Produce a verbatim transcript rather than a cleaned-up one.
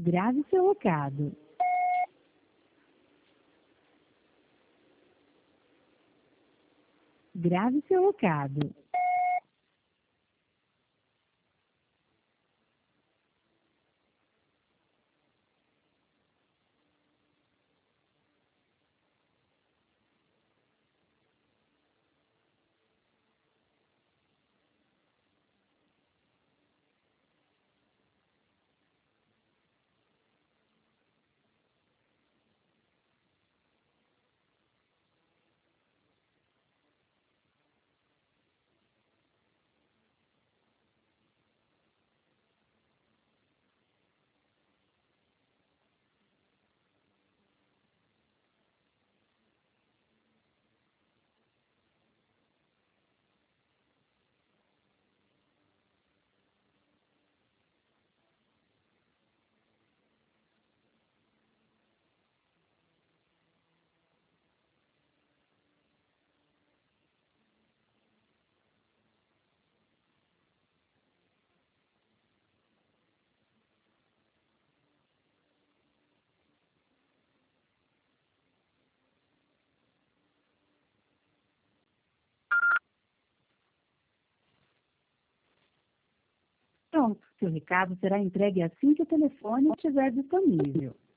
Grave seu recado. Grave seu recado. Pronto, seu recado será entregue assim que o telefone estiver disponível.